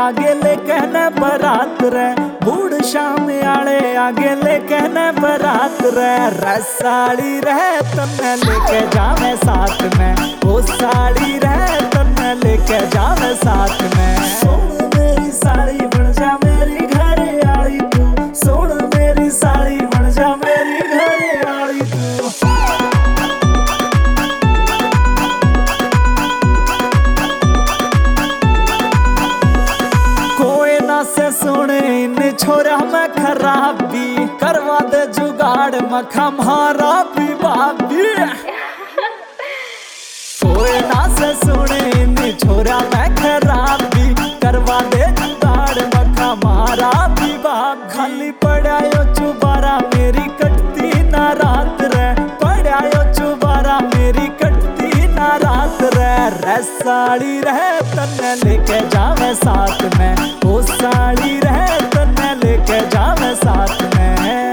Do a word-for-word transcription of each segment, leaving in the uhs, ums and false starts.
आगे ले कहने बारात रे, बूढ़ शाम आले आगे ले कहने बारात रे। रसाली रहे तन्ने लेके जावे साथ में, वो साड़ी रहे तन्ने लेके जावे साथ में। सोन मेरी साड़ी बन जा मेरी घरे आली तू, सोन मेरी साड़ी बन जा मेरी घरे आली तू। कोई ना से सुने इन छोरा में खराबी, करवा दे जुगाड़ मखा मारा भी भाभी। कोई ना से सुने इन छोरा में खराबी, करवा दे जुगाड़ मखा मारा भी भाभी। खाली पड़ायो चुबारा मेरी कटती ना रात रे, पड़ायो चुबारा मेरी कटती ना रात रे। रसाली रहे तन्ने लेके जावे साथ में, वो साड़ी रहे तन्ने लेके जावे साथ में।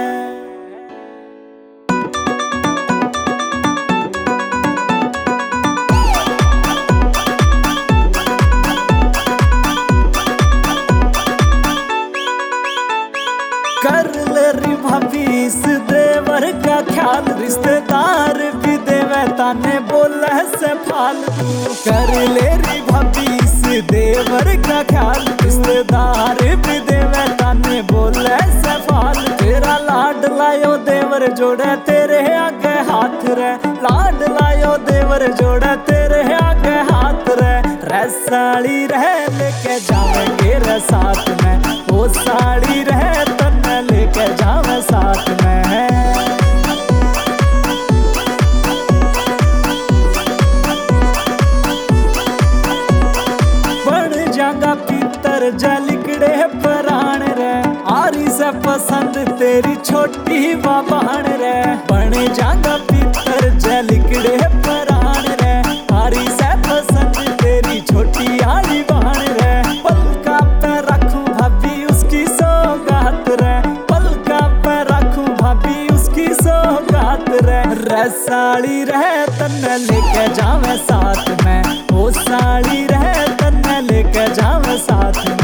कर ले री भाभी इस देवर का ख्याल, रिश्तेदार भी देवे ताने बोले से फालतू। कर ले री भाभी इस देवर का ख्याल, रिश्तेदार भी देवे ताने बोले से फालतू। तेरा लाड लायो देवर जोड़े तेरे आगे हाथ रे, लाड लायो देवर जोड़े तेरे आगे हाथ रे। रसाली रहे लेके जावेंगे रे साथ में, वो साड़ी रहे तन्ने लेके जावे साथ में। बन जागा पीतर जलिकड़े पराण रे, आरी से पसंद तेरी छोटी बाबान रे। बन जागा पीतर जलिकड़े पराण रे, आरी से पसंद तेरी छोटी आली बहन रे। पलका पे रखूं भाभी उसकी सौगात रे, पलका पे रखूं भाभी उसकी सौगात रे। रसाली रहे तन्ने लेके जावे साथ में, वो साड़ी रहे तन्ने लेके जावे साथ में।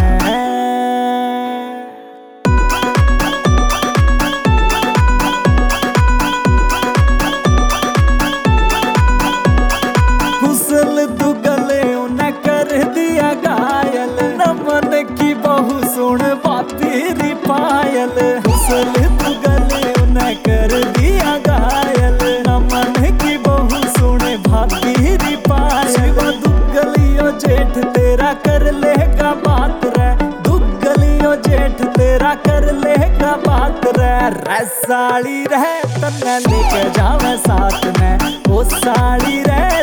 कुशल तू गले उन्हें कर दिया घायल, नमन की बहू सुन बातेरी पायल। कुशल तू गले उन्हें कर दिया घायल, नमन की बहू सुन बातेरी पायल। दुगलियो जेठ तेरा कर लेगा बात रे, दुगलियो जेठ तेरा कर लेगा बात रे। रसाली रहे तन्ने लेके जावे साथ में, वो साड़ी रहे